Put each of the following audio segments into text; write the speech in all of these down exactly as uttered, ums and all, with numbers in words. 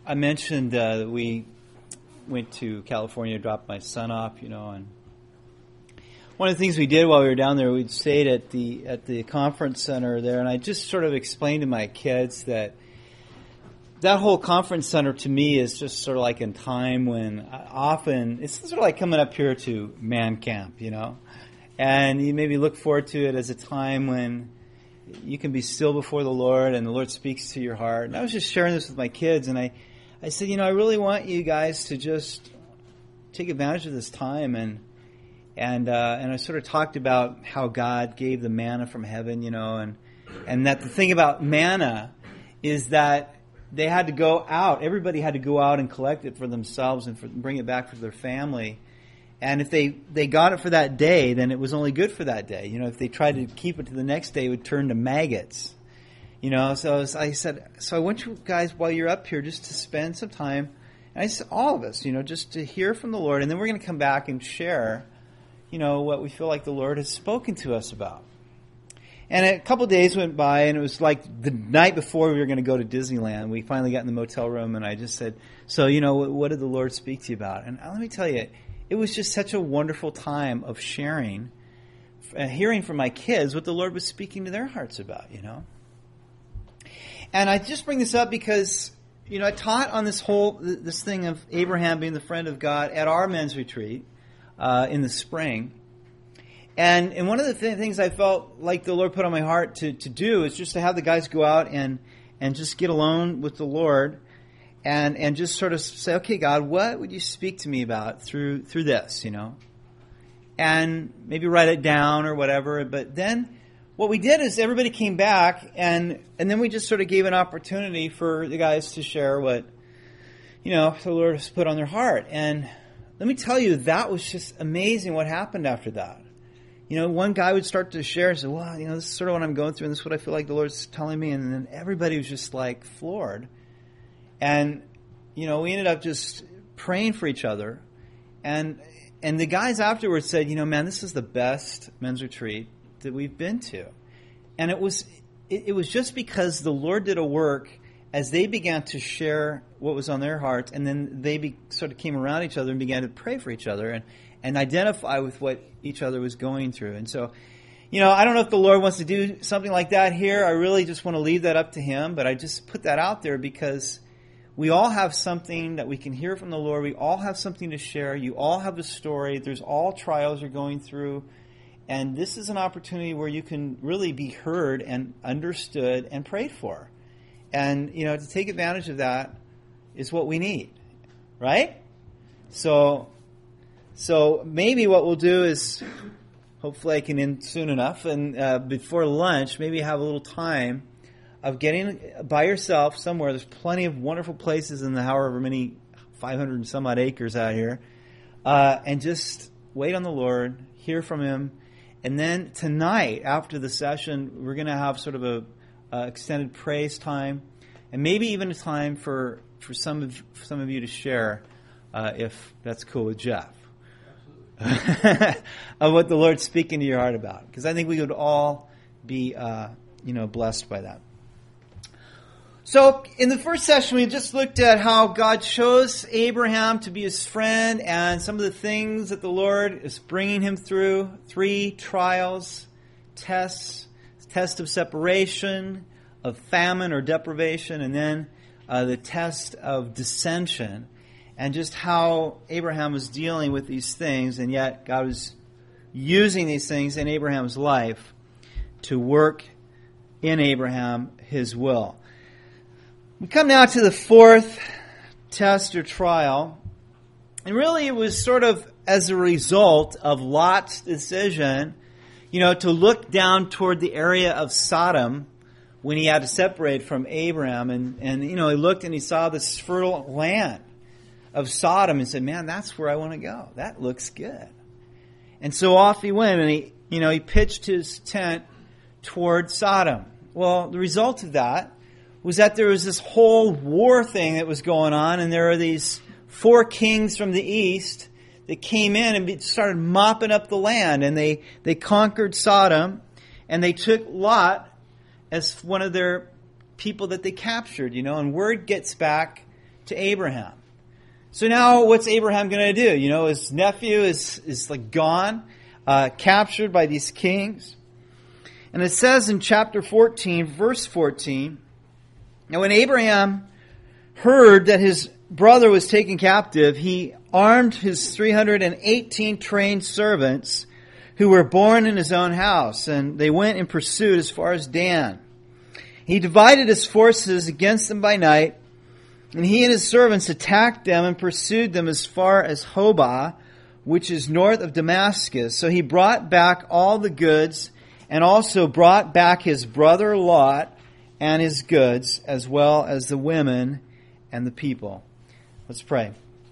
I mentioned uh, that we went to California to drop my son off, you know, and one of the things we did while we were down there, we stayed at the at the conference center there, and I just sort of explained to my kids that that whole conference center to me is just sort of like in time when often it's sort of like coming up here to man camp, you know, and you maybe look forward to it as a time when you can be still before the Lord and the Lord speaks to your heart. And I was just sharing this with my kids, and I, I said, you know, I really want you guys to just take advantage of this time. And and uh, and I sort of talked about how God gave the manna from heaven, you know, and and that the thing about manna is that they had to go out. Everybody had to go out and collect it for themselves and for, bring it back for their family. And if they, they got it for that day, then it was only good for that day. You know, if they tried to keep it to the next day, it would turn to maggots. You know, so as I said, so I want you guys, while you're up here, just to spend some time, and I said, all of us, you know, just to hear from the Lord, and then we're going to come back and share, you know, what we feel like the Lord has spoken to us about. And a couple of days went by, and it was like the night before we were going to go to Disneyland. We finally got in the motel room, and I just said, so, you know, what did the Lord speak to you about? And let me tell you, it was just such a wonderful time of sharing, uh, hearing from my kids what the Lord was speaking to their hearts about, you know. And I just bring this up because, you know, I taught on this whole, this thing of Abraham being the friend of God at our men's retreat uh, in the spring. And and one of the th- things I felt like the Lord put on my heart to, to do is just to have the guys go out and, and just get alone with the Lord. And and just sort of say, okay, God, what would you speak to me about through through this, you know? And maybe write it down or whatever. But then what we did is everybody came back, and, and then we just sort of gave an opportunity for the guys to share what, you know, the Lord has put on their heart. And let me tell you, that was just amazing what happened after that. You know, one guy would start to share and say, well, you know, this is sort of what I'm going through, and this is what I feel like the Lord's telling me. And then everybody was just like floored. And, you know, we ended up just praying for each other. And and the guys afterwards said, you know, man, this is the best men's retreat that we've been to. And it was it, it was just because the Lord did a work as they began to share what was on their hearts. And then they be, sort of came around each other and began to pray for each other and, and identify with what each other was going through. And so, you know, I don't know if the Lord wants to do something like that here. I really just want to leave that up to Him. But I just put that out there because we all have something that we can hear from the Lord. We all have something to share. You all have a story. There's all trials you're going through. And this is an opportunity where you can really be heard and understood and prayed for. And, you know, to take advantage of that is what we need. Right? So, so maybe what we'll do is, hopefully I can end soon enough, and uh, before lunch, maybe have a little time of getting by yourself somewhere. There's plenty of wonderful places in the however many five hundred and some odd acres out here. Uh, and just wait on the Lord, hear from Him. And then tonight, after the session, we're going to have sort of a uh, extended praise time. And maybe even a time for, for some of for some of you to share, uh, if that's cool with Jeff. Of what the Lord's speaking to your heart about. Because I think we would all be, uh, you know, blessed by that. So, in the first session, we just looked at how God chose Abraham to be His friend and some of the things that the Lord is bringing him through. Three trials, tests, test of separation, of famine or deprivation, and then uh, the test of dissension. And just how Abraham was dealing with these things, and yet God was using these things in Abraham's life to work in Abraham His will. We come now to the fourth test or trial. And really it was sort of as a result of Lot's decision, you know, to look down toward the area of Sodom when he had to separate from Abraham. And, and you know, he looked and he saw this fertile land of Sodom and said, man, that's where I want to go. That looks good. And so off he went, and he, you know, he pitched his tent toward Sodom. Well, the result of that was that there was this whole war thing that was going on, and there are these four kings from the east that came in and started mopping up the land, and they, they conquered Sodom, and they took Lot as one of their people that they captured, you know, and word gets back to Abraham. So now what's Abraham going to do? You know, his nephew is, is like gone, uh, captured by these kings. And it says in chapter fourteen, verse fourteen, now when Abraham heard that his brother was taken captive, he armed his three hundred eighteen trained servants who were born in his own house, and they went in pursuit as far as Dan. He divided his forces against them by night, and he and his servants attacked them and pursued them as far as Hobah, which is north of Damascus. So he brought back all the goods, and also brought back his brother Lot and his goods, as well as the women and the people. Let's pray.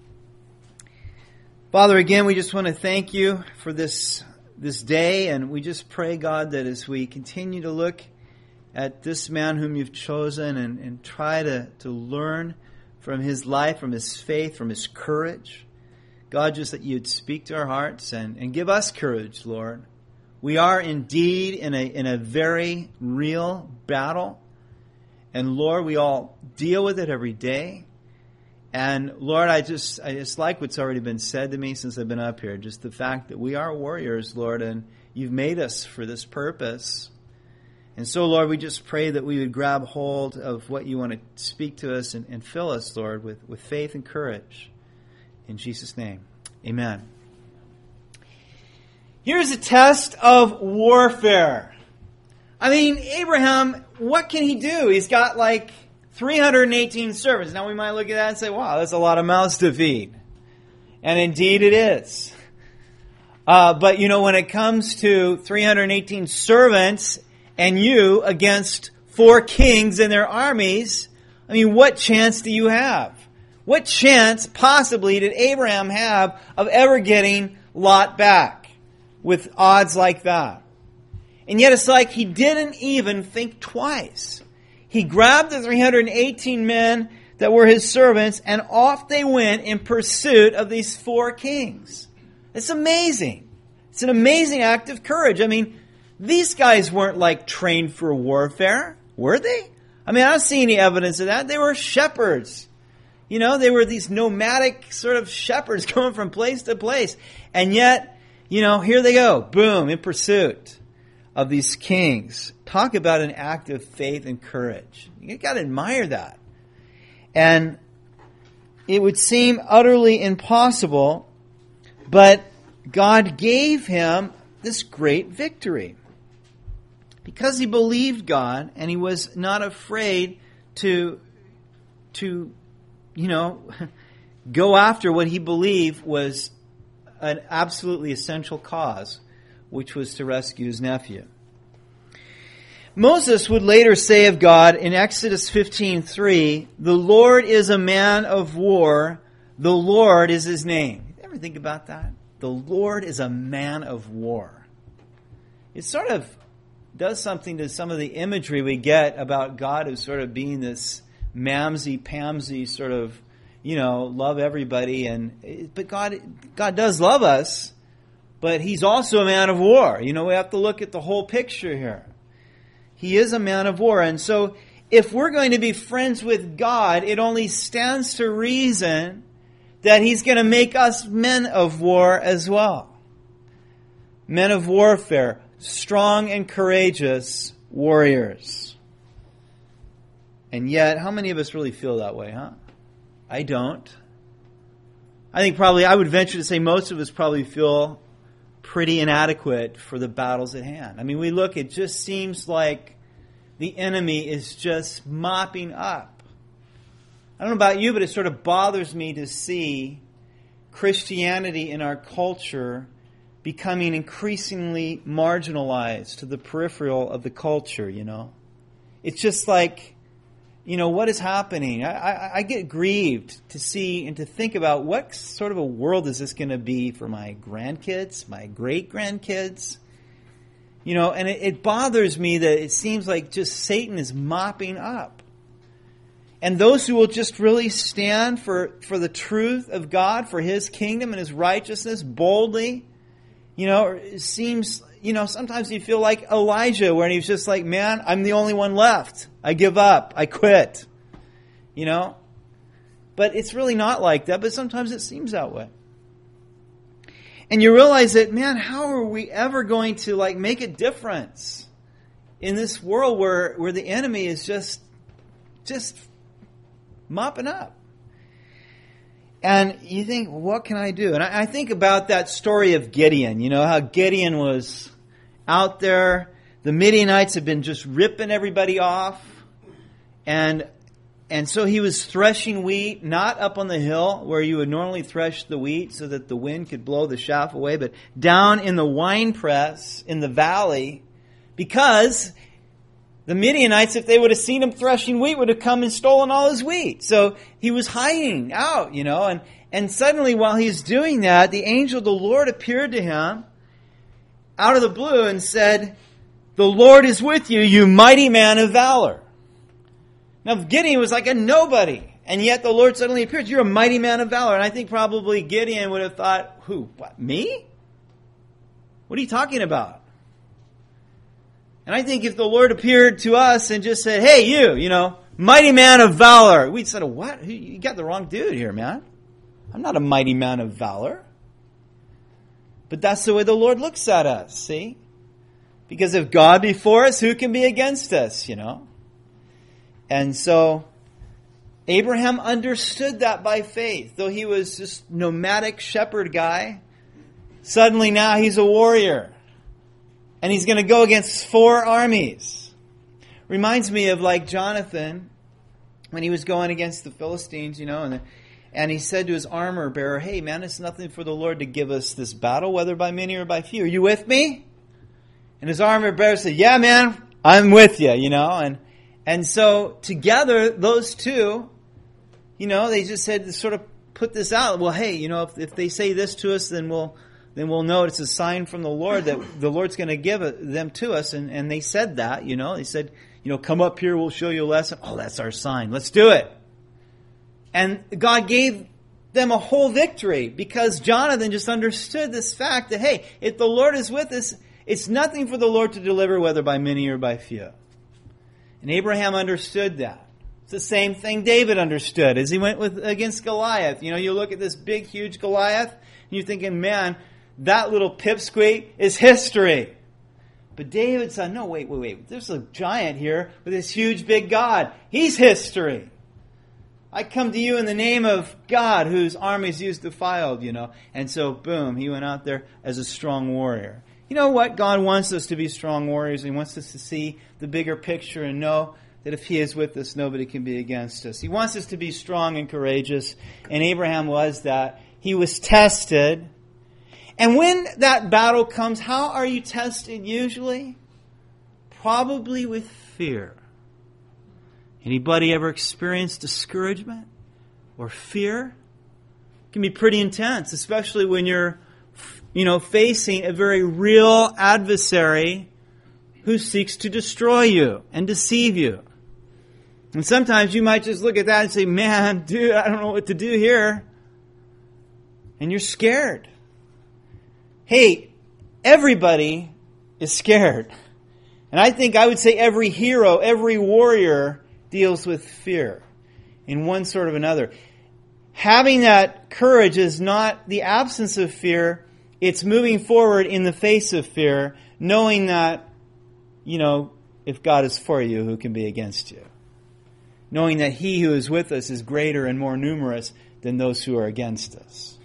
Father, again, we just want to thank you for this, this day, and we just pray, God, that as we continue to look at this man whom you've chosen and, and try to, to learn from his life, from his faith, from his courage, God, just that you'd speak to our hearts and, and give us courage, Lord. We are indeed in a in a very real battle. And Lord, we all deal with it every day. And Lord, I just I just like what's already been said to me since I've been up here. Just the fact that we are warriors, Lord, and you've made us for this purpose. And so, Lord, we just pray that we would grab hold of what you want to speak to us and, and fill us, Lord, with, with faith and courage. In Jesus' name, amen. Here's a test of warfare. I mean, Abraham, what can he do? He's got like three hundred eighteen servants. Now we might look at that and say, wow, that's a lot of mouths to feed. And indeed it is. Uh, but, you know, when it comes to three hundred eighteen servants and you against four kings and their armies, I mean, what chance do you have? What chance possibly did Abraham have of ever getting Lot back with odds like that? And yet it's like he didn't even think twice. He grabbed the three hundred eighteen men that were his servants, and off they went in pursuit of these four kings. It's amazing. It's an amazing act of courage. I mean, these guys weren't like trained for warfare, were they? I mean, I don't see any evidence of that. They were shepherds. You know, they were these nomadic sort of shepherds going from place to place. And yet, you know, here they go, boom, in pursuit of these kings. Talk about an act of faith and courage. You got to admire that. And it would seem utterly impossible, but God gave him this great victory. Because he believed God and he was not afraid to, to, you know, go after what he believed was an absolutely essential cause, which was to rescue his nephew. Moses would later say of God in Exodus fifteen three, "The Lord is a man of war, the Lord is his name." You ever think about that? The Lord is a man of war. It sort of does something to some of the imagery we get about God as sort of being this mamsy-pamsy sort of, you know, love everybody. And but God, God does love us, but he's also a man of war. You know, we have to look at the whole picture here. He is a man of war. And so if we're going to be friends with God, it only stands to reason that he's going to make us men of war as well. Men of warfare, strong and courageous warriors. And yet, how many of us really feel that way, huh? I don't. I think probably, I would venture to say most of us probably feel pretty inadequate for the battles at hand. I mean, we look, it just seems like the enemy is just mopping up. I don't know about you, but it sort of bothers me to see Christianity in our culture becoming increasingly marginalized to the peripheral of the culture, you know. It's just like, you know, what is happening? I, I, I get grieved to see and to think about what sort of a world is this going to be for my grandkids, my great-grandkids. You know, and it, it bothers me that it seems like just Satan is mopping up. And those who will just really stand for, for the truth of God, for his kingdom and his righteousness boldly, you know, it seems, you know, sometimes you feel like Elijah, where he's just like, man, I'm the only one left. I give up. I quit. You know? But it's really not like that, but sometimes it seems that way. And you realize that, man, how are we ever going to like make a difference in this world where, where the enemy is just, just mopping up? And you think, what can I do? And I, I think about that story of Gideon. You know, how Gideon was out there. The Midianites had been just ripping everybody off. And and so he was threshing wheat, not up on the hill where you would normally thresh the wheat so that the wind could blow the chaff away, but down in the wine press in the valley, because the Midianites, if they would have seen him threshing wheat, would have come and stolen all his wheat. So he was hiding out, you know, and, and suddenly while he's doing that, the angel of the Lord appeared to him out of the blue and said, "The Lord is with you, you mighty man of valor." Now Gideon was like a nobody, and yet the Lord suddenly appeared. You're a mighty man of valor. And I think probably Gideon would have thought, who, what, me? What are you talking about? And I think if the Lord appeared to us and just said, "Hey, you, you know, mighty man of valor," we'd say, "What? You got the wrong dude here, man. I'm not a mighty man of valor." But that's the way the Lord looks at us, see? Because if God be for us, who can be against us, you know? And so Abraham understood that by faith. Though he was just nomadic shepherd guy, suddenly now he's a warrior. And he's going to go against four armies. Reminds me of like Jonathan when he was going against the Philistines, you know, and and he said to his armor bearer, "Hey man, it's nothing for the Lord to give us this battle, whether by many or by few. Are you with me?" And his armor bearer said, "Yeah, man, I'm with you," you know, and And so together, those two, you know, they just said to sort of put this out. Well, hey, you know, if, if they say this to us, then we'll then we'll know it's a sign from the Lord that the Lord's going to give them to us. And, and they said that, you know, they said, you know, come up here, we'll show you a lesson. Oh, that's our sign. Let's do it. And God gave them a whole victory because Jonathan just understood this fact that, hey, if the Lord is with us, it's nothing for the Lord to deliver, whether by many or by few. And Abraham understood that. It's the same thing David understood as he went with against Goliath. You know, you look at this big, huge Goliath, and you're thinking, man, that little pipsqueak is history. But David said, no, wait, wait, wait. There's a giant here with this huge, big God. He's history. I come to you in the name of God, whose armies you've defiled, you know. And so, boom, he went out there as a strong warrior. You know what? God wants us to be strong warriors. He wants us to see the bigger picture and know that if He is with us, nobody can be against us. He wants us to be strong and courageous. And Abraham was that. He was tested. And when that battle comes, how are you tested usually? Probably with fear. Anybody ever experienced discouragement or fear? It can be pretty intense, especially when you're, you know, facing a very real adversary who seeks to destroy you and deceive you. And sometimes you might just look at that and say, man, dude, I don't know what to do here. And you're scared. Hey, everybody is scared. And I think I would say every hero, every warrior deals with fear in one sort of another. Having that courage is not the absence of fear. It's moving forward in the face of fear, knowing that, you know, if God is for you, who can be against you? Knowing that He who is with us is greater and more numerous than those who are against us.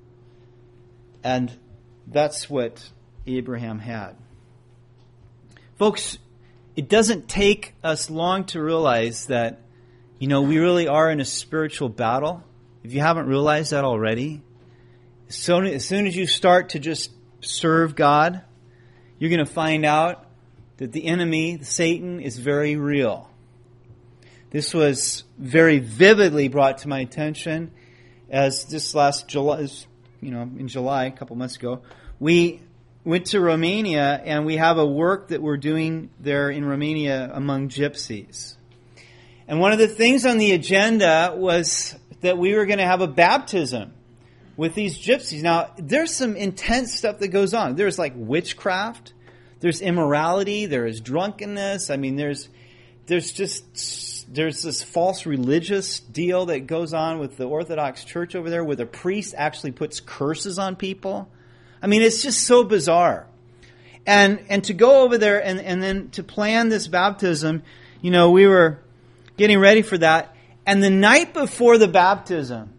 And that's what Abraham had. Folks, it doesn't take us long to realize that, you know, we really are in a spiritual battle. If you haven't realized that already, so as soon as you start to just serve God, you're going to find out that the enemy, Satan, is very real. This was very vividly brought to my attention as this last July, you know, in July, a couple months ago, we went to Romania and we have a work that we're doing there in Romania among gypsies. And one of the things on the agenda was that we were going to have a baptism with these gypsies. Now, there's some intense stuff that goes on. There's like witchcraft, there's immorality, there is drunkenness. I mean, there's there's just there's this false religious deal that goes on with the Orthodox Church over there where the priest actually puts curses on people. I mean, it's just so bizarre. And and to go over there and, and then to plan this baptism, you know, we were getting ready for that. And the night before the baptism,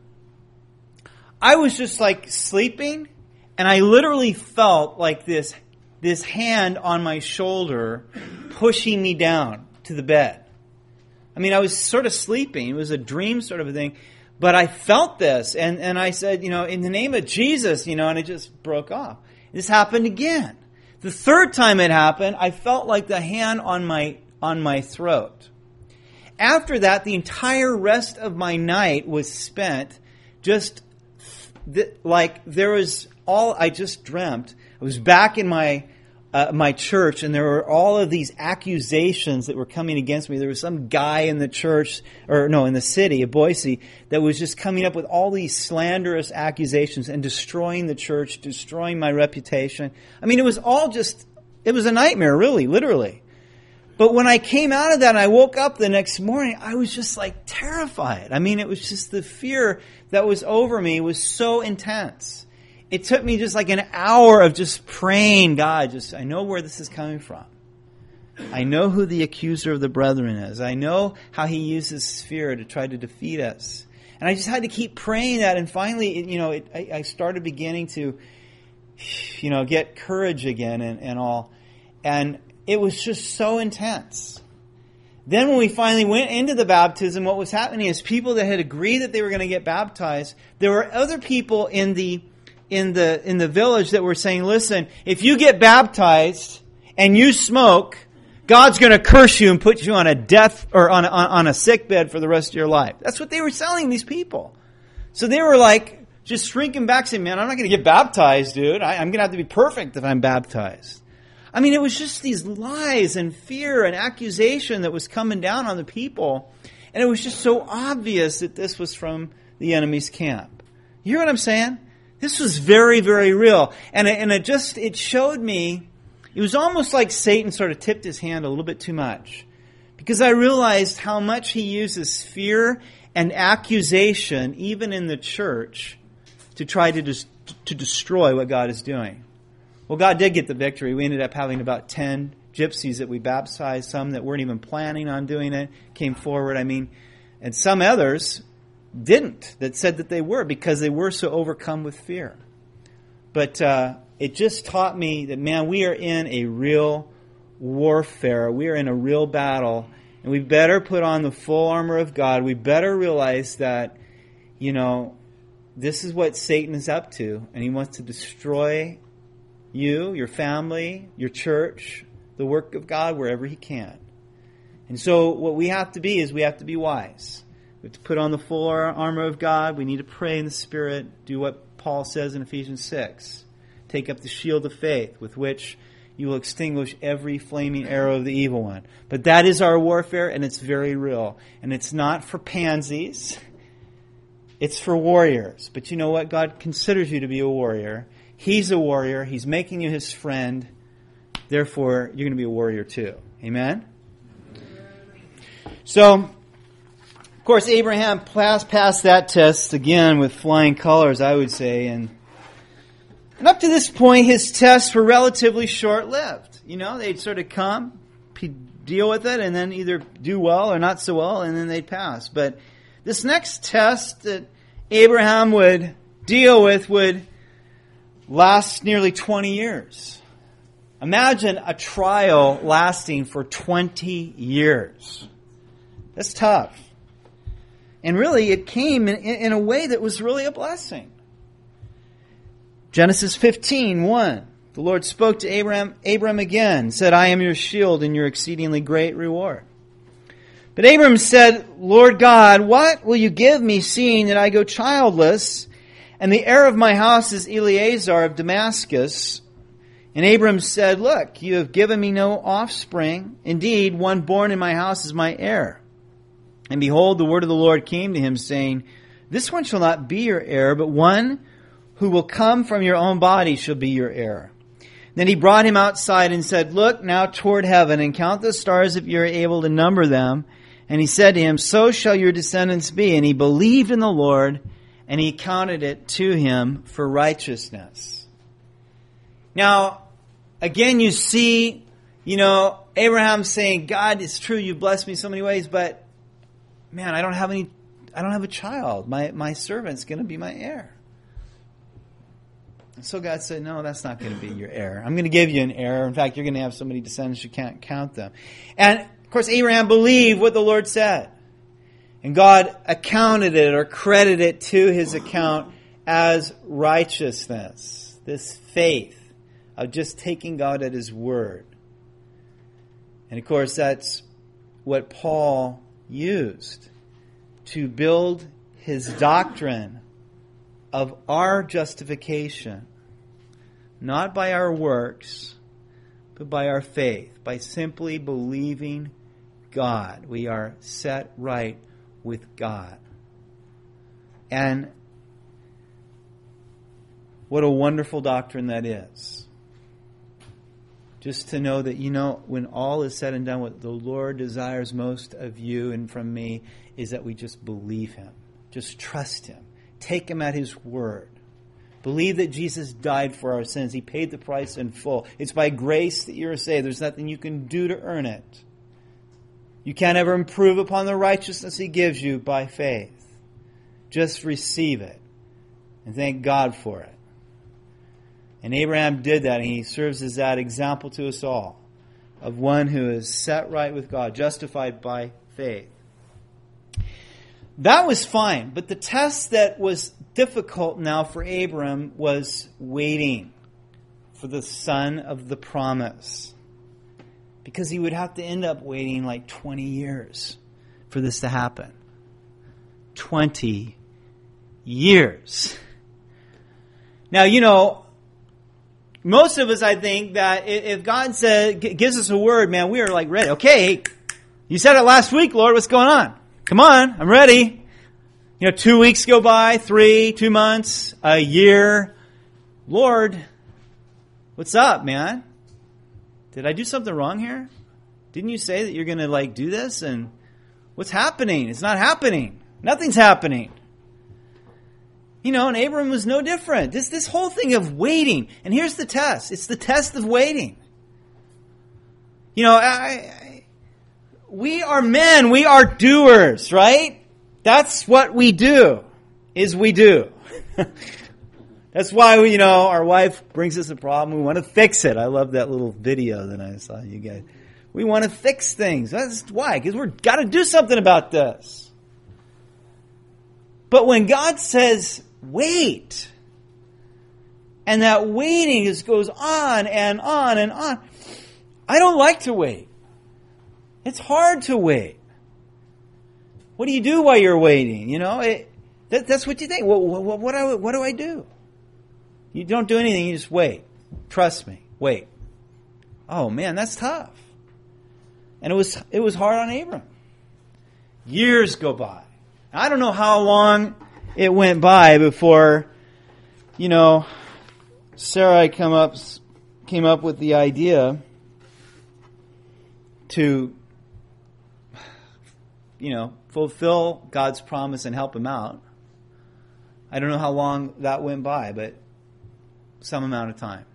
I was just like sleeping, and I literally felt like this, this hand on my shoulder pushing me down to the bed. I mean, I was sort of sleeping. It was a dream sort of a thing. But I felt this, and, and I said, you know, in the name of Jesus, you know, and it just broke off. This happened again. The third time it happened, I felt like the hand on my on my throat. After that, the entire rest of my night was spent just th- like there was all I just dreamt. I was back in my uh, my church, and there were all of these accusations that were coming against me. There was some guy in the church, or no, in the city of Boise, that was just coming up with all these slanderous accusations and destroying the church, destroying my reputation. I mean, it was all just, it was a nightmare, really, literally. But when I came out of that and I woke up the next morning, I was just like terrified. I mean, it was just the fear that was over me was so intense. It took me just like an hour of just praying, God, just I know where this is coming from. I know who the accuser of the brethren is. I know how he uses fear to try to defeat us. And I just had to keep praying that. And finally, it, you know, it, I, I started beginning to, you know, get courage again and, and all. And it was just so intense. Then when we finally went into the baptism, what was happening is people that had agreed that they were going to get baptized, there were other people in the in the in the village that were saying, listen, if you get baptized and you smoke, God's going to curse you and put you on a death or on a, on a sick bed for the rest of your life. That's what they were telling these people. So they were like just shrinking back, saying, man, I'm not going to get baptized, dude. I, I'm going to have to be perfect if I'm baptized. I mean, it was just these lies and fear and accusation that was coming down on the people. And it was just so obvious that this was from the enemy's camp. You hear what I'm saying? This was very, very real. And it, and it just, it showed me, it was almost like Satan sort of tipped his hand a little bit too much. Because I realized how much he uses fear and accusation, even in the church, to try to dis- to destroy what God is doing. Well, God did get the victory. We ended up having about ten gypsies that we baptized, some that weren't even planning on doing it, came forward, I mean, and some others didn't, that said that they were, because they were so overcome with fear. But uh, it just taught me that, man, we are in a real warfare. We are in a real battle, and we better put on the full armor of God. We better realize that, you know, this is what Satan is up to, and he wants to destroy you, your family, your church, the work of God, wherever he can. And so what we have to be is we have to be wise. We have to put on the full armor of God. We need to pray in the Spirit. Do what Paul says in Ephesians six. Take up the shield of faith with which you will extinguish every flaming arrow of the evil one. But that is our warfare, and it's very real. And it's not for pansies. It's for warriors. But you know what? God considers you to be a warrior. He's a warrior. He's making you his friend. Therefore, you're going to be a warrior too. Amen? So, of course, Abraham passed, passed that test again with flying colors, I would say. And, and up to this point, his tests were relatively short-lived. You know, they'd sort of come, deal with it, and then either do well or not so well, and then they'd pass. But this next test that Abraham would deal with would last nearly twenty years. Imagine a trial lasting for twenty years. That's tough. And really, it came in, in a way that was really a blessing. Genesis fifteen, one. The Lord spoke to Abraham, Abram again, said, I am your shield and your exceedingly great reward. But Abram said, Lord God, what will you give me, seeing that I go childless, and the heir of my house is Eliezer of Damascus? And Abram said, look, you have given me no offspring. Indeed, one born in my house is my heir. And behold, the word of the Lord came to him, saying, this one shall not be your heir, but one who will come from your own body shall be your heir. Then he brought him outside and said, look now toward heaven, and count the stars if you are able to number them. And he said to him, so shall your descendants be. And he believed in the Lord, and he counted it to him for righteousness. Now, again, you see, you know, Abraham saying, God, it's true, you blessed me so many ways, but man, I don't have any, I don't have a child. My, my servant's going to be my heir. And so God said, no, that's not going to be your heir. I'm going to give you an heir. In fact, you're going to have so many descendants you can't count them. And of course, Abraham believed what the Lord said. And God accounted it or credited it to his account as righteousness. This faith of just taking God at his word. And of course, that's what Paul used to build his doctrine of our justification. Not by our works, but by our faith. By simply believing God. We are set right with God. And what a wonderful doctrine that is. Just to know that, you know, when all is said and done, what the Lord desires most of you and from me is that we just believe him. Just trust him. Take him at his word. Believe that Jesus died for our sins. He paid the price in full. It's by grace that you're saved. There's nothing you can do to earn it. You can't ever improve upon the righteousness he gives you by faith. Just receive it and thank God for it. And Abraham did that, and he serves as that example to us all of one who is set right with God, justified by faith. That was fine, but the test that was difficult now for Abram was waiting for the son of the promise. Because he would have to end up waiting like twenty years for this to happen. twenty years. Now, you know, most of us, I think, that if God says, gives us a word, man, we are like ready. Okay, you said it last week, Lord, what's going on? Come on, I'm ready. You know, two weeks go by, three, two months, a year. Lord, what's up, man? Did I do something wrong here? Didn't you say that you're going to like do this? And what's happening? It's not happening. Nothing's happening. You know, and Abram was no different. This this whole thing of waiting. And here's the test. It's the test of waiting. You know, I, I, we are men. We are doers, right? That's what we do, is we do. That's why, we, you know, our wife brings us a problem. We want to fix it. I love that little video that I saw you guys. We want to fix things. That's why, because we've got to do something about this. But when God says, wait, and that waiting just goes on and on and on, I don't like to wait. It's hard to wait. What do you do while you're waiting? You know, it, that, that's what you think. What, what, what, I, what do I do? You don't do anything. You just wait. Trust me. Wait. Oh man, that's tough. And it was it was hard on Abram. Years go by. I don't know how long it went by before, you know, Sarai come up came up with the idea to, you know, fulfill God's promise and help him out. I don't know how long that went by, but some amount of time.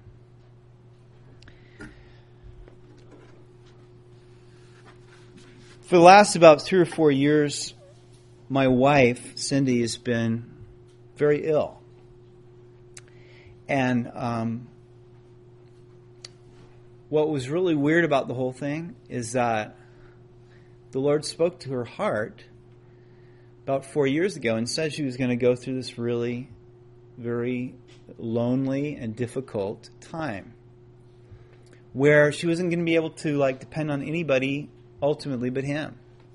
For the last about three or four years, my wife, Cindy, has been very ill. And um, what was really weird about the whole thing is that the Lord spoke to her heart about four years ago and said she was going to go through this really, very lonely and difficult time where she wasn't going to be able to like depend on anybody ultimately but him.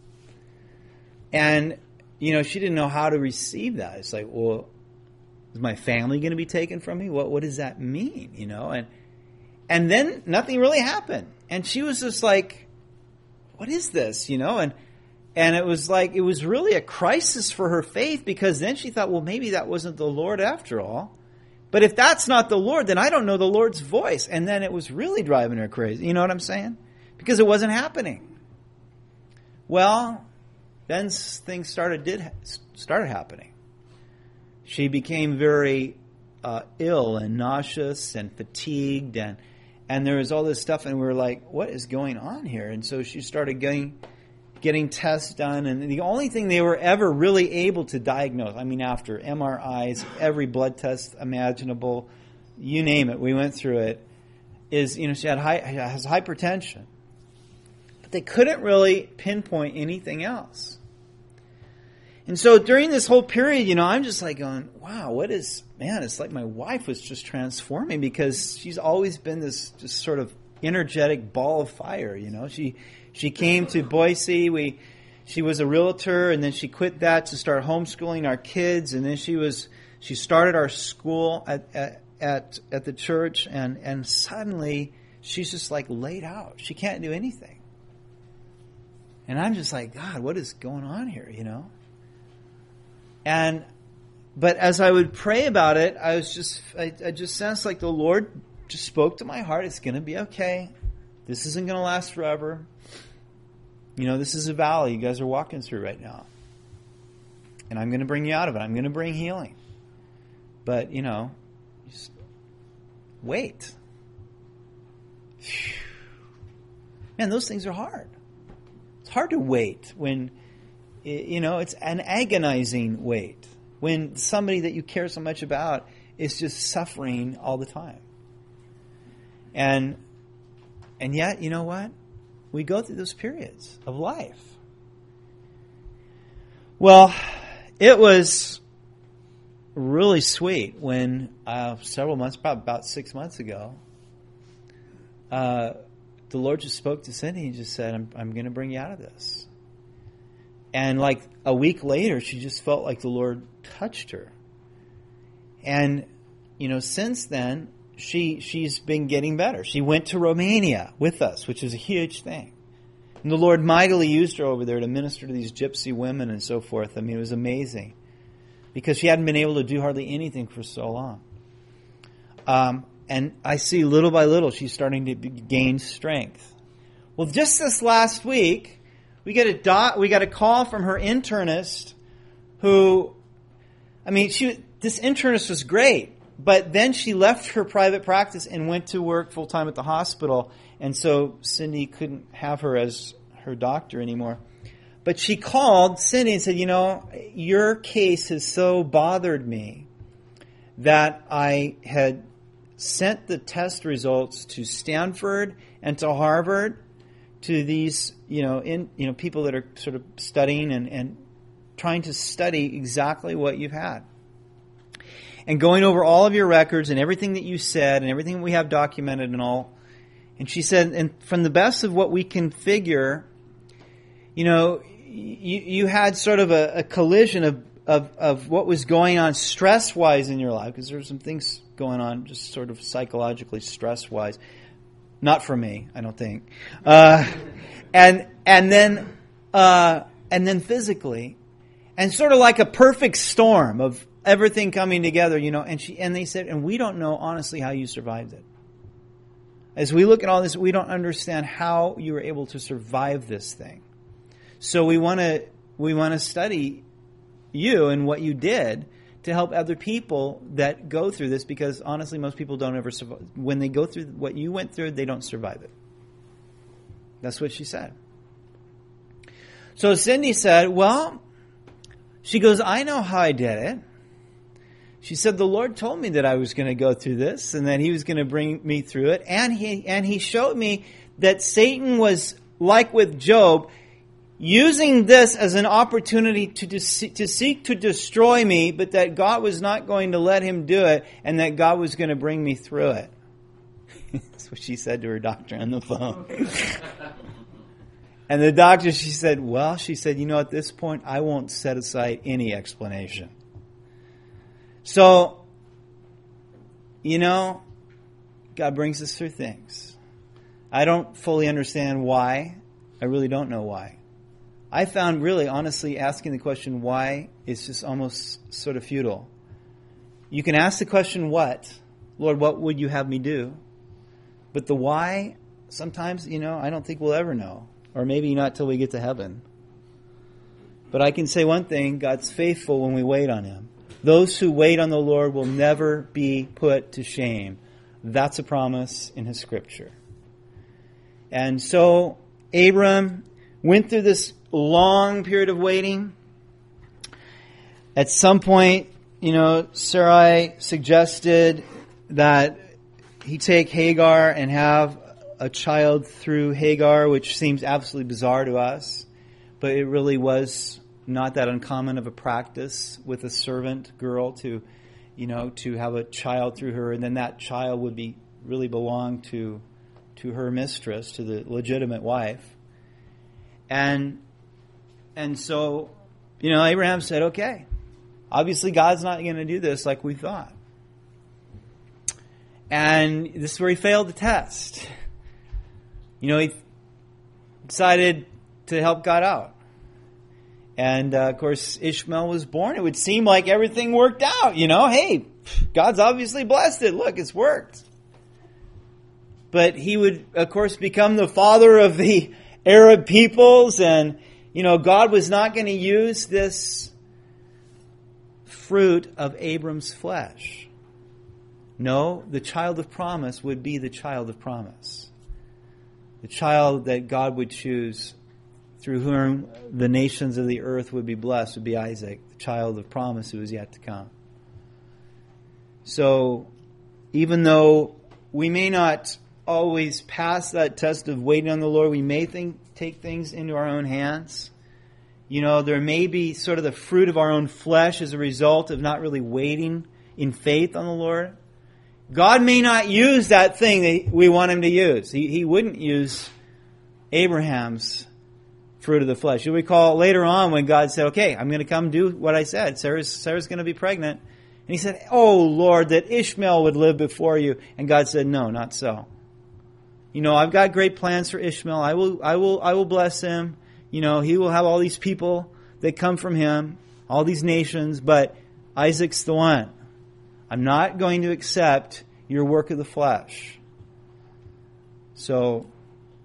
And, you know, she didn't know how to receive that. It's like, well, is my family going to be taken from me? What what does that mean? You know, and and then nothing really happened. And she was just like, what is this? You know, and and it was like, it was really a crisis for her faith, because then she thought, well, maybe that wasn't the Lord after all. But if that's not the Lord, then I don't know the Lord's voice. And then it was really driving her crazy. You know what I'm saying? Because it wasn't happening. Well, then things started did started happening. She became very uh, ill and nauseous and fatigued, and and there was all this stuff, and we were like, what is going on here? And so she started getting getting tests done, and the only thing they were ever really able to diagnose, I mean, after M R Is, every blood test imaginable, you name it, we went through it, is, you know, she had high, has hypertension. But they couldn't really pinpoint anything else. And so during this whole period, you know, I'm just like going, wow, what is, man, it's like my wife was just transforming, because she's always been this just sort of energetic ball of fire, you know. She she came to Boise, we she was a realtor, and then she quit that to start homeschooling our kids, and then she was she started our school at at at, at the church, and, and suddenly she's just like laid out. She can't do anything. And I'm just like, God, what is going on here, you know? And, but as I would pray about it, I was just, I, I just sensed like the Lord just spoke to my heart. It's going to be okay. This isn't going to last forever. You know, this is a valley you guys are walking through right now. And I'm going to bring you out of it. I'm going to bring healing. But, you know, just wait. Phew. Man, those things are hard. It's hard to wait when, you know, it's an agonizing wait. When somebody that you care so much about is just suffering all the time. And and yet, you know what? We go through those periods of life. Well, it was really sweet when uh, several months, probably about six months ago, uh, the Lord just spoke to Cindy and just said, I'm, I'm going to bring you out of this. And like a week later, she just felt like the Lord touched her. And, you know, since then, she she's been getting better. She went to Romania with us, which is a huge thing. And the Lord mightily used her over there to minister to these gypsy women and so forth. I mean, it was amazing. Because she hadn't been able to do hardly anything for so long. Um, and I see little by little she's starting to gain strength. Well, just this last week, we get a dot, we got a call from her internist, who, I mean, she this internist was great, but then she left her private practice and went to work full time at the hospital, and so Cindy couldn't have her as her doctor anymore. But she called Cindy and said, you know, your case has so bothered me that I had sent the test results to Stanford and to Harvard, to these, you know, in you know, people that are sort of studying and, and trying to study exactly what you've had. And going over all of your records and everything that you said and everything we have documented and all. And she said, and from the best of what we can figure, you know, you, you had sort of a, a collision of, of, of what was going on stress-wise in your life, because there were some things going on just sort of psychologically stress-wise. Not for me, I don't think. Uh, and and then uh, and then physically, and sort of like a perfect storm of everything coming together, you know. And she and they said, and we don't know honestly how you survived it. As we look at all this, we don't understand how you were able to survive this thing. So we want to we want to study you and what you did to help other people that go through this, because honestly, most people don't ever survive. When they go through what you went through, they don't survive it. That's what she said. So Cindy said, well, she goes, I know how I did it. She said, the Lord told me that I was going to go through this and that He was going to bring me through it. And he, and he showed me that Satan was, like with Job, using this as an opportunity to, to seek to destroy me, but that God was not going to let him do it, and that God was going to bring me through it. That's what she said to her doctor on the phone. And the doctor, she said, well, she said, you know, at this point, I won't set aside any explanation. So, you know, God brings us through things. I don't fully understand why. I really don't know why. I found really, honestly, asking the question why is just almost sort of futile. You can ask the question, what? Lord, what would you have me do? But the why, sometimes, you know, I don't think we'll ever know. Or maybe not till we get to heaven. But I can say one thing, God's faithful when we wait on Him. Those who wait on the Lord will never be put to shame. That's a promise in His Scripture. And so Abram went through this long period of waiting. At some point, you know, Sarai suggested that he take Hagar and have a child through Hagar, which seems absolutely bizarre to us. But it really was not that uncommon of a practice with a servant girl to, you know, to have a child through her, and then that child would be really belong to to her mistress, to the legitimate wife. And and so, you know, Abraham said, okay, obviously God's not going to do this like we thought. And this is where he failed the test. You know, he decided to help God out. And, uh, of course, Ishmael was born. It would seem like everything worked out. You know, hey, God's obviously blessed it. Look, it's worked. But he would, of course, become the father of the Arab peoples. And, you know, God was not going to use this fruit of Abram's flesh. No, the child of promise would be the child of promise. The child that God would choose, through whom the nations of the earth would be blessed, would be Isaac, the child of promise who is yet to come. So, even though we may not always pass that test of waiting on the Lord, we may think, take things into our own hands. You know, there may be sort of the fruit of our own flesh as a result of not really waiting in faith on the Lord. God may not use that thing that we want Him to use. He, he wouldn't use Abraham's fruit of the flesh. You'll recall later on when God said, okay, I'm going to come do what I said. Sarah's, Sarah's going to be pregnant. And He said, oh, Lord, that Ishmael would live before you. And God said, no, not so. You know, I've got great plans for Ishmael. I will, I will, I will bless him. You know, he will have all these people that come from him, all these nations, but Isaac's the one. I'm not going to accept your work of the flesh. So,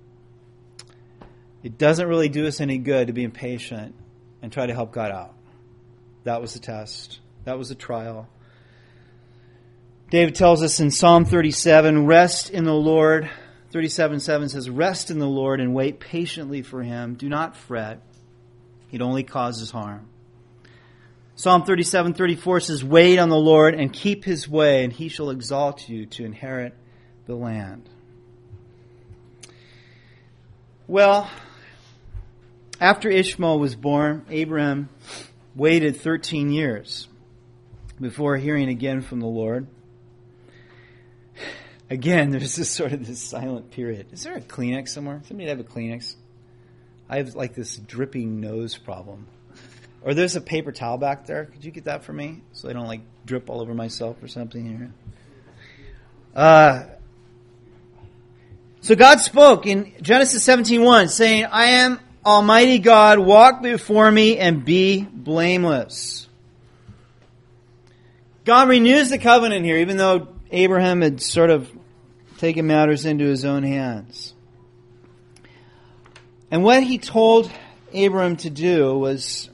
it doesn't really do us any good to be impatient and try to help God out. That was the test. That was the trial. David tells us in Psalm thirty-seven, rest in the Lord. thirty-seven seven says, rest in the Lord and wait patiently for Him. Do not fret. It only causes harm. Psalm thirty-seven thirty-four says, wait on the Lord and keep His way, and He shall exalt you to inherit the land. Well, after Ishmael was born, Abraham waited thirteen years before hearing again from the Lord. Again, there's this sort of this silent period. Is there a Kleenex somewhere? Somebody have a Kleenex? I have like this dripping nose problem. Or there's a paper towel back there. Could you get that for me? So I don't like drip all over myself or something here. Uh, so God spoke in Genesis seventeen one, saying, I am Almighty God, walk before me and be blameless. God renews the covenant here, even though Abraham had sort of taken matters into his own hands. And what He told Abraham to do was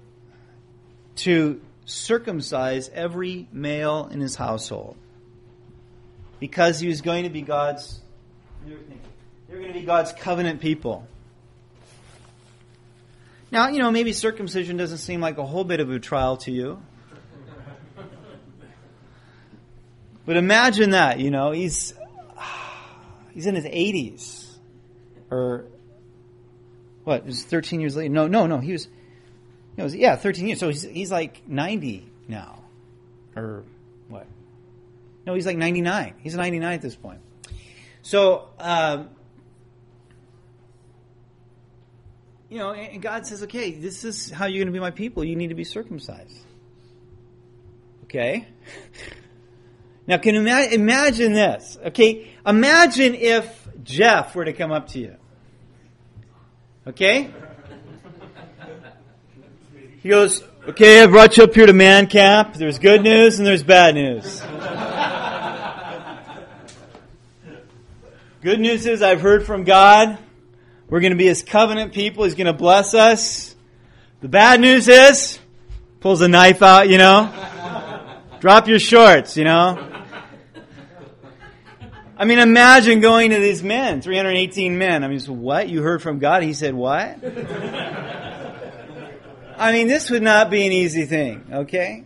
to circumcise every male in his household, because he was going to be God's, they were going to be God's covenant people. Now, you know, maybe circumcision doesn't seem like a whole bit of a trial to you. But imagine that, you know, he's he's in his eighties. Or, what, it was thirteen years later? No, no, no, he was, it was, yeah, thirteen years. So he's, he's like ninety now. Or, what? No, he's like ninety-nine. He's ninety-nine at this point. So, um, you know, and God says, okay, this is how you're going to be my people. You need to be circumcised. Okay? Now, can you ima- imagine this? Okay? Imagine if Jeff were to come up to you. Okay? He goes, okay, I brought you up here to man camp. There's good news and there's bad news. Good news is I've heard from God. We're going to be His covenant people. He's going to bless us. The bad news is, pulls a knife out, you know. Drop your shorts, you know. I mean, imagine going to these men, three hundred eighteen men. I mean, so what? You heard from God? He said, what? I mean, this would not be an easy thing, okay?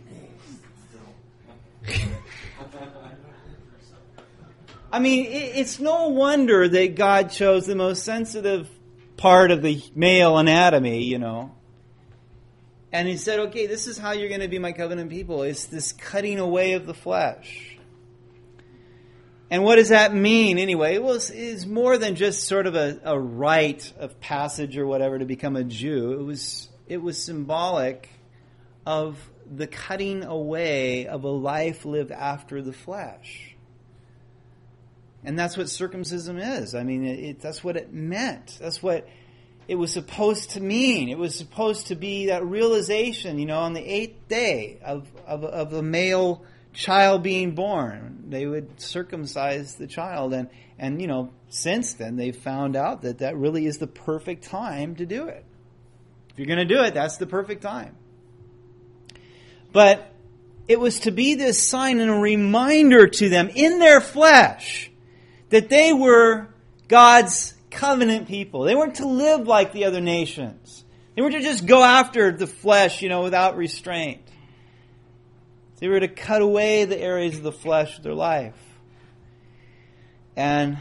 I mean, it's no wonder that God chose the most sensitive part of the male anatomy, you know. And He said, okay, this is how you're going to be my covenant people. It's this cutting away of the flesh. And what does that mean anyway? It was is more than just sort of a, a rite of passage or whatever to become a Jew. It was it was symbolic of the cutting away of a life lived after the flesh. And that's what circumcision is. I mean, it, it, that's what it meant. That's what it was supposed to mean. It was supposed to be that realization, you know, on the eighth day of of, of a male child being born, they would circumcise the child, and and you know, since then they've found out that that really is the perfect time to do it. If you're going to do it, that's the perfect time. But it was to be this sign and a reminder to them in their flesh that they were God's covenant people. They weren't to live like the other nations. They weren't to just go after the flesh, you know, without restraint. They were to cut away the areas of the flesh of their life. And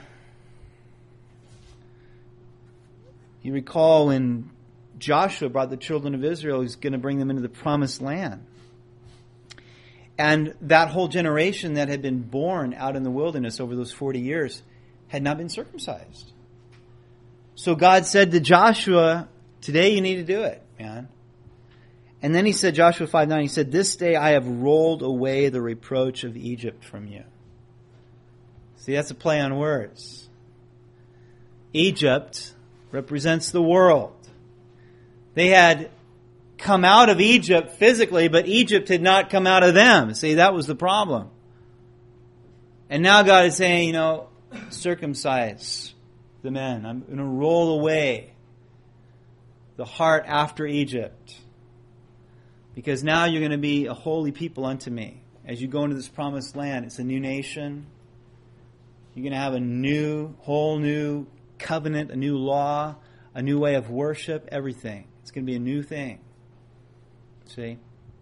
you recall when Joshua brought the children of Israel, he's going to bring them into the promised land. And that whole generation that had been born out in the wilderness over those forty years had not been circumcised. So God said to Joshua, today you need to do it, man. And then he said, Joshua five nine, he said, this day I have rolled away the reproach of Egypt from you. See, that's a play on words. Egypt represents the world. They had come out of Egypt physically, but Egypt had not come out of them. See, that was the problem. And now God is saying, you know, circumcise the men. I'm going to roll away the heart after Egypt. Because now you're going to be a holy people unto me. As you go into this promised land, it's a new nation. You're going to have a new, whole new covenant, a new law, a new way of worship, everything. It's going to be a new thing. See?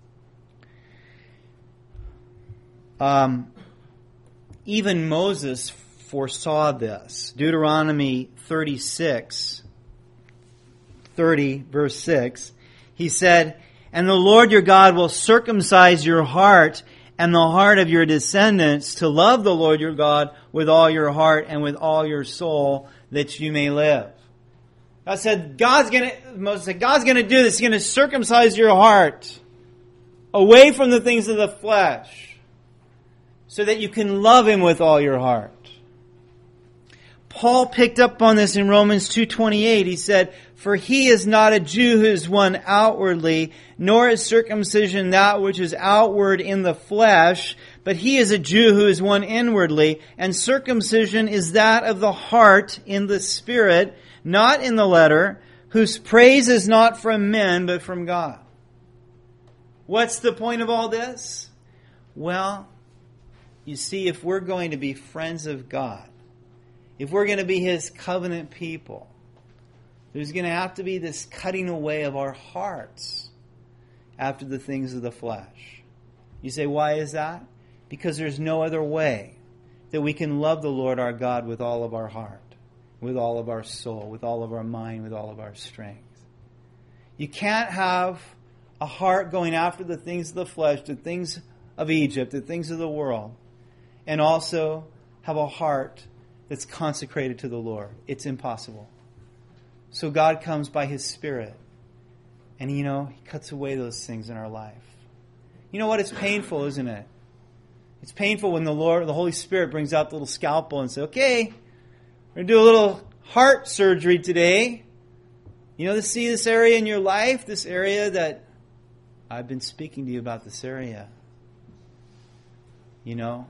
Um, even Moses foresaw this. Deuteronomy thirty-six, thirty, verse six, he said, and the Lord your God will circumcise your heart and the heart of your descendants to love the Lord your God with all your heart and with all your soul, that you may live. God said, God's going to, Moses said, God's going to do this. He's going to circumcise your heart away from the things of the flesh so that you can love Him with all your heart. Paul picked up on this in Romans two twenty-eight. He said, for he is not a Jew who is one outwardly, nor is circumcision that which is outward in the flesh, but he is a Jew who is one inwardly, and circumcision is that of the heart in the spirit, not in the letter, whose praise is not from men, but from God. What's the point of all this? Well, you see, if we're going to be friends of God, if we're going to be His covenant people, there's going to have to be this cutting away of our hearts after the things of the flesh. You say, why is that? Because there's no other way that we can love the Lord our God with all of our heart, with all of our soul, with all of our mind, with all of our strength. You can't have a heart going after the things of the flesh, the things of Egypt, the things of the world, and also have a heart that's consecrated to the Lord. It's impossible. So God comes by His Spirit, and, you know, He cuts away those things in our life. You know what? It's painful, isn't it? It's painful when the Lord, the Holy Spirit brings out the little scalpel and says, okay, we're going to do a little heart surgery today. You know, to see this area in your life, this area that I've been speaking to you about, this area. You know?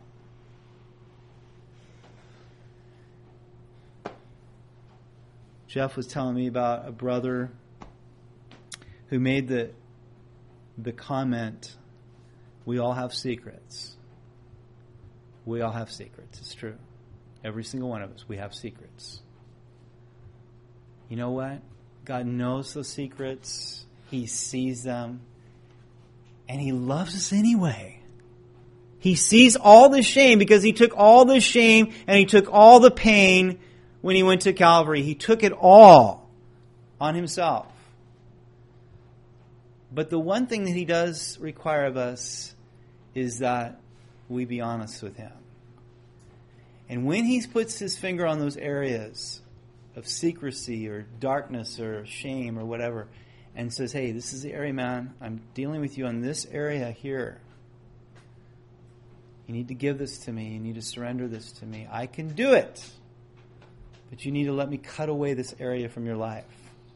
Jeff was telling me about a brother who made the the comment, we all have secrets. We all have secrets. It's true. Every single one of us, we have secrets. You know what? God knows those secrets. He sees them. And He loves us anyway. He sees all the shame because He took all the shame and He took all the pain when He went to Calvary. He took it all on Himself. But the one thing that He does require of us is that we be honest with Him. And when He puts His finger on those areas of secrecy or darkness or shame or whatever, and says, hey, this is the area, man. I'm dealing with you on this area here. You need to give this to me. You need to surrender this to me. I can do it. But you need to let me cut away this area from your life.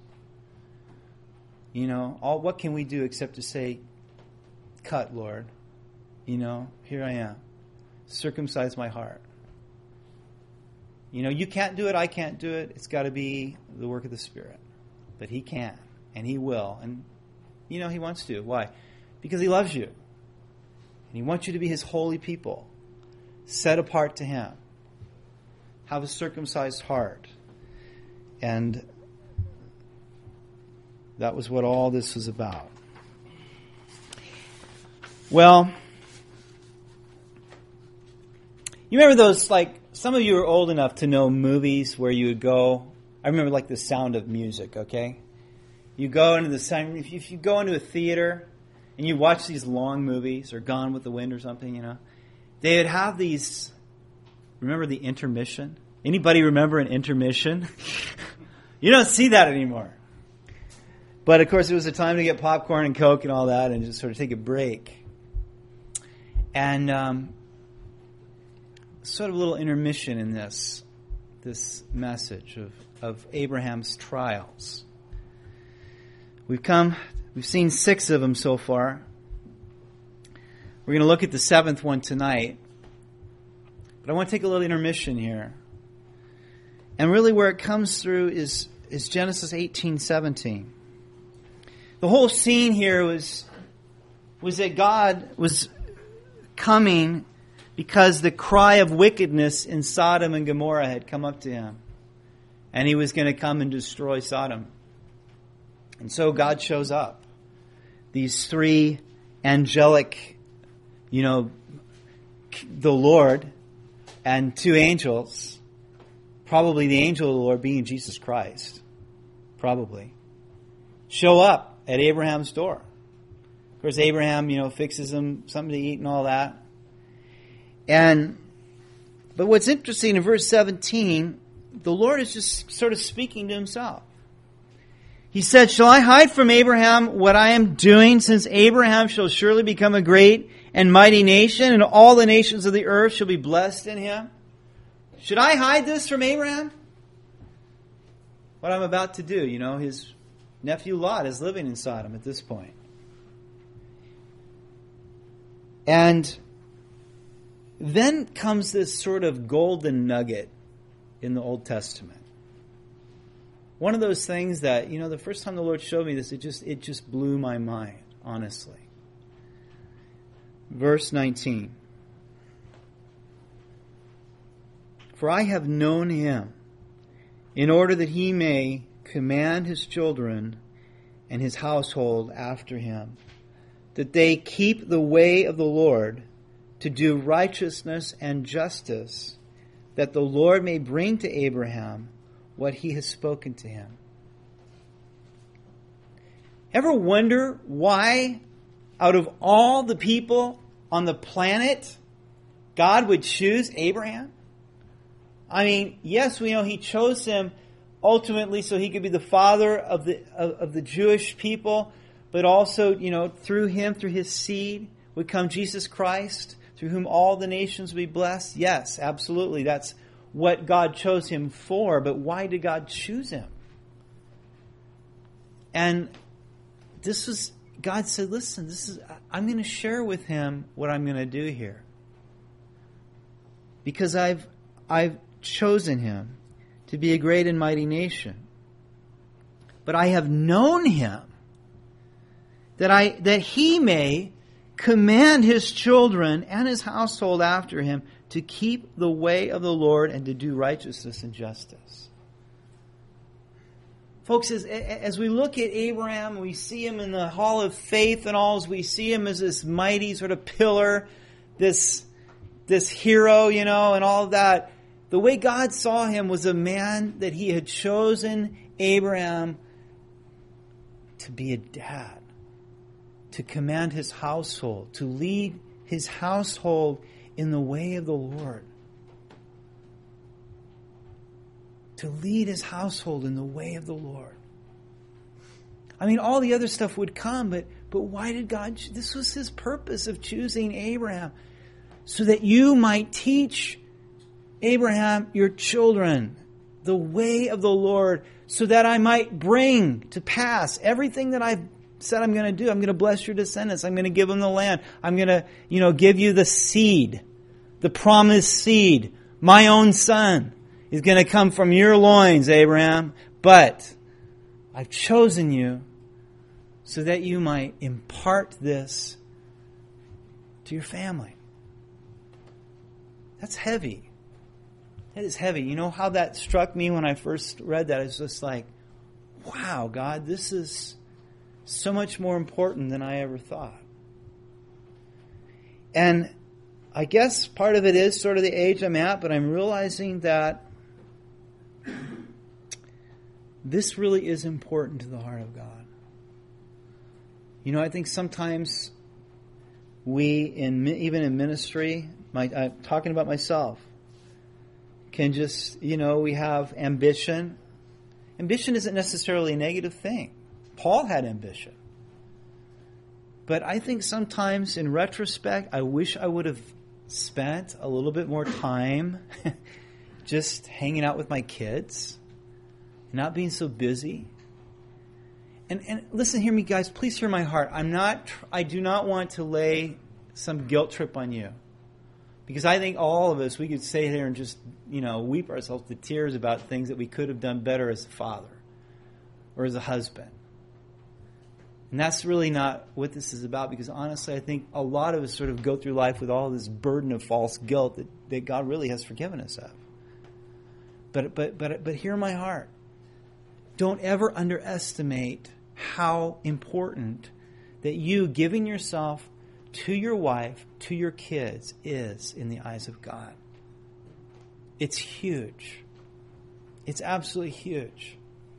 You know, all what can we do except to say, cut, Lord. You know, here I am. Circumcise my heart. You know, you can't do it, I can't do it. It's got to be the work of the Spirit. But He can, and He will. And, you know, He wants to. Why? Because He loves you. And He wants you to be His holy people, set apart to Him. Have a circumcised heart. And that was what all this was about. Well, you remember those, like, some of you are old enough to know movies where you would go, I remember like The Sound of Music, okay? You go into the sound, if you, if you go into a theater and you watch these long movies, or Gone with the Wind or something, you know, they would have these, remember the intermission? Anybody remember an intermission? You don't see that anymore. But of course it was a time to get popcorn and Coke and all that and just sort of take a break. And um, sort of a little intermission in this, this message of, of Abraham's trials. We've come, we've seen six of them so far. We're going to look at the seventh one tonight. But I want to take a little intermission here. And really where it comes through is, is Genesis eighteen seventeen. The whole scene here was, was that God was coming because the cry of wickedness in Sodom and Gomorrah had come up to Him. And He was going to come and destroy Sodom. And so God shows up. These three angelic, you know, the Lord and two angels, probably the angel of the Lord being Jesus Christ, probably, show up at Abraham's door. Of course, Abraham, you know, fixes him something to eat and all that. And, but what's interesting in verse seventeen, the Lord is just sort of speaking to Himself. He said, shall I hide from Abraham what I am doing, since Abraham shall surely become a great and mighty nation, and all the nations of the earth shall be blessed in him? Should I hide this from Abraham? What I'm about to do, you know, his nephew Lot is living in Sodom at this point. And then comes this sort of golden nugget in the Old Testament. One of those things that, you know, the first time the Lord showed me this, it just it just blew my mind, honestly. Verse nineteen. For I have known Him, in order that He may command His children and His household after Him, that they keep the way of the Lord, to do righteousness and justice, that the Lord may bring to Abraham what He has spoken to him. Ever wonder why, out of all the people on the planet, God would choose Abraham? I mean, yes, we know He chose him ultimately so he could be the father of the of, of the Jewish people, but also, you know, through him, through his seed, would come Jesus Christ, through whom all the nations will be blessed. Yes, absolutely. That's what God chose him for. But why did God choose him? And this was, God said, listen, this is, I'm going to share with him what I'm going to do here. Because I've, I've chosen him to be a great and mighty nation. But I have known him that I that he may command his children and his household after him to keep the way of the Lord and to do righteousness and justice. Folks, as, as we look at Abraham, we see him in the hall of faith and all, as we see him as this mighty sort of pillar, this, this hero, you know, and all of that. The way God saw him was a man that he had chosen, Abraham, to be a dad, to command his household, to lead his household in the way of the Lord. To lead his household in the way of the Lord. I mean, all the other stuff would come, but, but why did God... This was his purpose of choosing Abraham, so that you might teach Abraham, your children, the way of the Lord, so that I might bring to pass everything that I've said I'm going to do. I'm going to bless your descendants. I'm going to give them the land. I'm going to, you know, give you the seed, the promised seed. My own son is going to come from your loins, Abraham. But I've chosen you so that you might impart this to your family. That's heavy. That is heavy. You know how that struck me when I first read that? It's just like, wow, God, this is so much more important than I ever thought. And I guess part of it is sort of the age I'm at, but I'm realizing that this really is important to the heart of God. You know, I think sometimes we, in even in ministry, my, I'm talking about myself, can just, you know, we have ambition. Ambition isn't necessarily a negative thing. Paul had ambition. But I think sometimes, in retrospect, I wish I would have spent a little bit more time just hanging out with my kids, not being so busy. And and listen, hear me, guys. Please hear my heart. I'm not. I do not want to lay some guilt trip on you, because I think all of us, we could sit here and just, you know, weep ourselves to tears about things that we could have done better as a father or as a husband. And that's really not what this is about, because honestly, I think a lot of us sort of go through life with all this burden of false guilt that, that God really has forgiven us of. But but but but hear my heart. Don't ever underestimate how important that you giving yourself to your wife, to your kids, is in the eyes of God. It's huge. It's absolutely huge.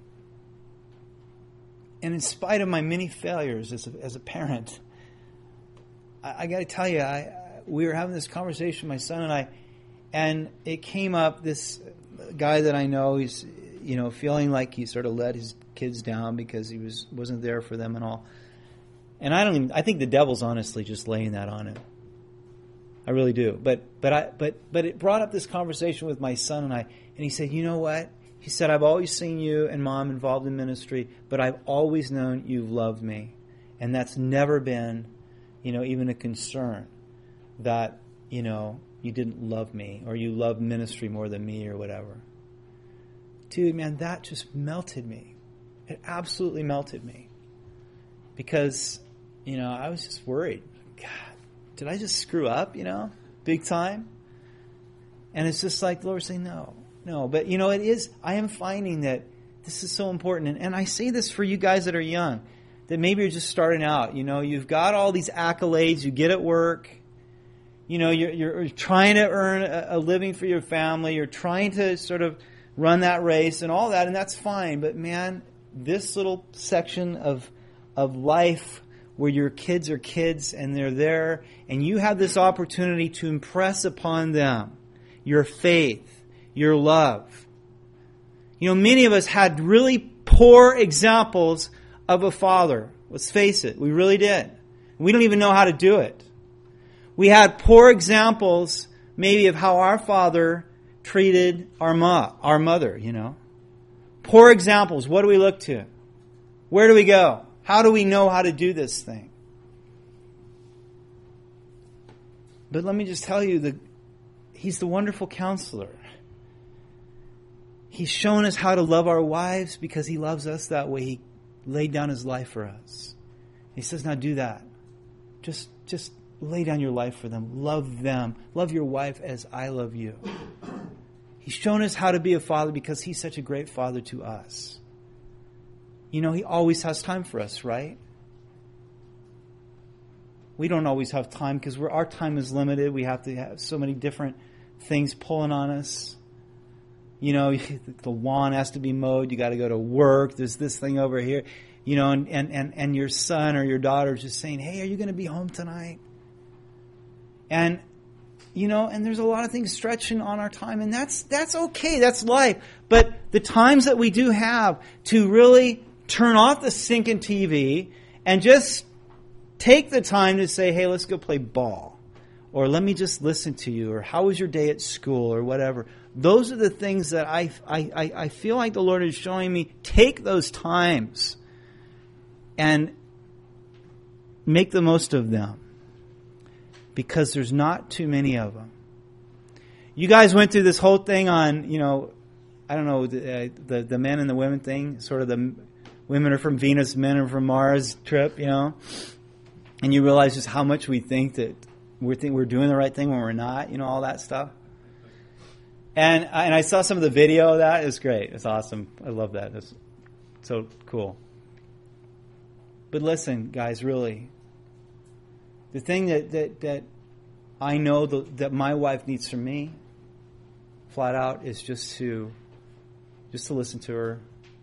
And in spite of my many failures as a, as a parent, I, I got to tell you, I, we were having this conversation, my son and I, and it came up, this guy that I know, he's, you know, feeling like he sort of let his kids down because he was, wasn't there for them and all. And I don't even, I think the devil's honestly just laying that on him. I really do. But but I but but it brought up this conversation with my son and I, and he said, you know what? He said, I've always seen you and Mom involved in ministry, but I've always known you've loved me. And that's never been, you know, even a concern that, you know, you didn't love me or you loved ministry more than me or whatever. Dude, man, that just melted me. It absolutely melted me. Because, you know, I was just worried. God, did I just screw up, you know, big time? And it's just like the Lord saying, no, no. But, you know, it is, I am finding that this is so important. And, and I say this for you guys that are young, that maybe you're just starting out. You know, you've got all these accolades you get at work. You know, you're, you're trying to earn a, a living for your family. You're trying to sort of run that race and all that, and that's fine. But, man, this little section of of life where your kids are kids and they're there and you have this opportunity to impress upon them your faith, your love. You know, many of us had really poor examples of a father. Let's face it, we really did. We don't even know how to do it. We had poor examples maybe of how our father treated our ma, our mother, you know. Poor examples. What do we look to? Where do we go? How do we know how to do this thing? But let me just tell you, that He's the wonderful counselor. He's shown us how to love our wives because He loves us that way. He laid down His life for us. He says, now do that. Just, just lay down your life for them. Love them. Love your wife as I love you. He's shown us how to be a father because he's such a great father to us. You know, he always has time for us, right? We don't always have time because we're, our time is limited. We have to have so many different things pulling on us. You know, the lawn has to be mowed. You got to go to work. There's this thing over here. You know, and, and, and, and your son or your daughter is just saying, hey, are you going to be home tonight? And, you know, and there's a lot of things stretching on our time. And that's that's okay. That's life. But the times that we do have to really turn off the stinking T V and just take the time to say, hey, let's go play ball. Or let me just listen to you. Or how was your day at school? Or whatever. Those are the things that I, I, I feel like the Lord is showing me. Take those times and make the most of them. Because there's not too many of them. You guys went through this whole thing on, you know, I don't know, the, uh, the, the men and the women thing. Sort of the women are from Venus, men are from Mars trip, you know. And you realize just how much we think that we're, think we're doing the right thing when we're not, you know, all that stuff. And, and I saw some of the video of that. It's great. It's awesome. I love that. It's so cool. But listen, guys, really, the thing that, that, that I know the, that my wife needs from me, flat out, is just to just to listen to her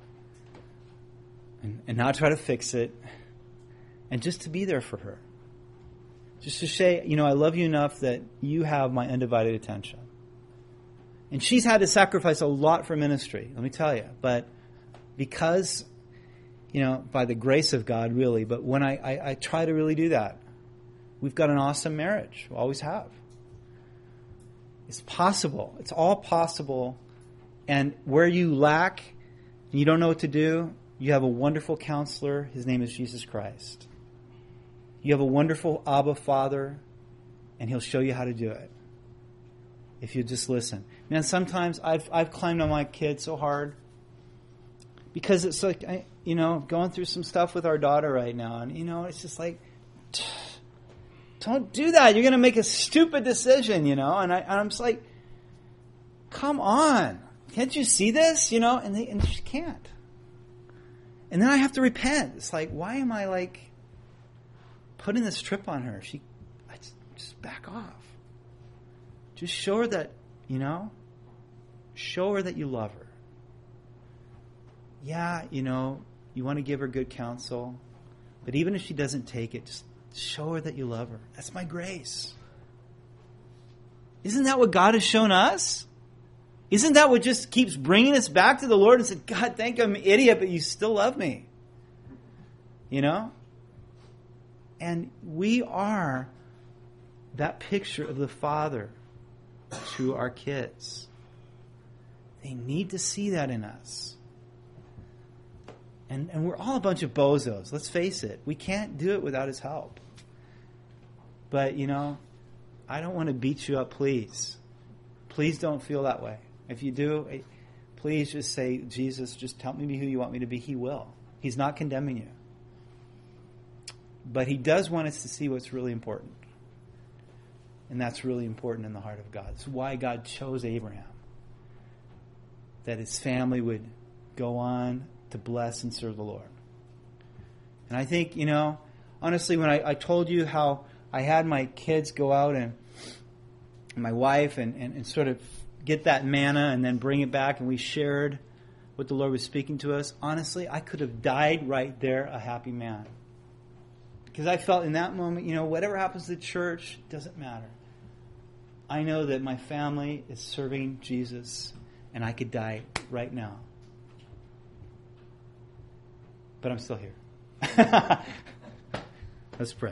and, and not try to fix it, and just to be there for her. Just to say, you know, I love you enough that you have my undivided attention. And she's had to sacrifice a lot for ministry, let me tell you. But because, you know, by the grace of God, really, but when I, I, I try to really do that, we've got an awesome marriage. We always have. It's possible. It's all possible. And where you lack and you don't know what to do, you have a wonderful counselor. His name is Jesus Christ. You have a wonderful Abba Father, and he'll show you how to do it. If you just listen. Man, sometimes I've I've climbed on my kids so hard because it's like, I, you know, going through some stuff with our daughter right now, and you know, it's just like, don't do that. You're going to make a stupid decision, you know. And, I, and I'm just like, come on, can't you see this, you know? And they and she can't. And then I have to repent. It's like, why am I like putting this trip on her? She, I just, just back off. Just show her that, you know, show her that you love her. Yeah, you know, you want to give her good counsel, but even if she doesn't take it, just show her that you love her. That's my grace. Isn't that what God has shown us? Isn't that what just keeps bringing us back to the Lord and said, God, thank you, I'm an idiot, but you still love me. You know? And we are that picture of the Father to our kids. They need to see that in us. And, and we're all a bunch of bozos. Let's face it. We can't do it without his help. But, you know, I don't want to beat you up, please. Please don't feel that way. If you do, please just say, Jesus, just tell me who you want me to be. He will. He's not condemning you. But he does want us to see what's really important. And that's really important in the heart of God. It's why God chose Abraham. That his family would go on to bless and serve the Lord. And I think, you know, honestly, when I, I told you how I had my kids go out and my wife and, and, and sort of get that manna and then bring it back, and we shared what the Lord was speaking to us, honestly, I could have died right there a happy man. Because I felt in that moment, you know, whatever happens to the church, doesn't matter. I know that my family is serving Jesus, and I could die right now. But I'm still here. Let's pray.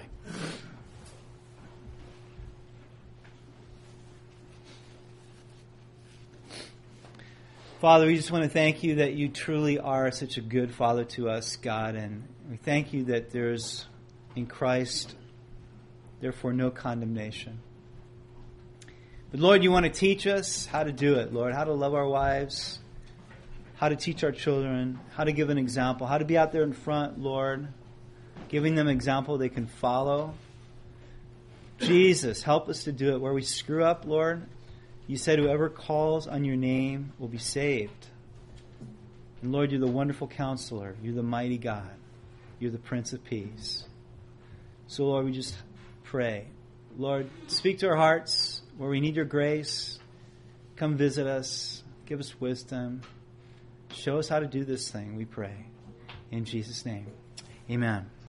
Father, we just want to thank you that you truly are such a good Father to us, God. And we thank you that there's in Christ, therefore, no condemnation. But Lord, you want to teach us how to do it, Lord, how to love our wives, how to teach our children, how to give an example, how to be out there in front, Lord, giving them example they can follow. Jesus, help us to do it. Where we screw up, Lord, you said whoever calls on your name will be saved. And Lord, you're the wonderful counselor. You're the mighty God. You're the Prince of Peace. So, Lord, we just pray. Lord, speak to our hearts where we need your grace. Come visit us. Give us wisdom. Show us how to do this thing, we pray. In Jesus' name, amen.